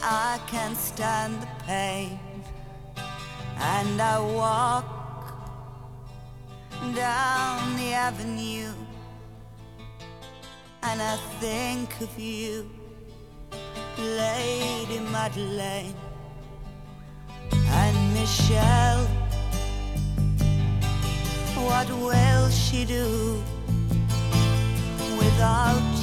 I can't stand the pain, and I walk down the avenue, and I think of you, Lady Madeleine. And Michelle, what will she do without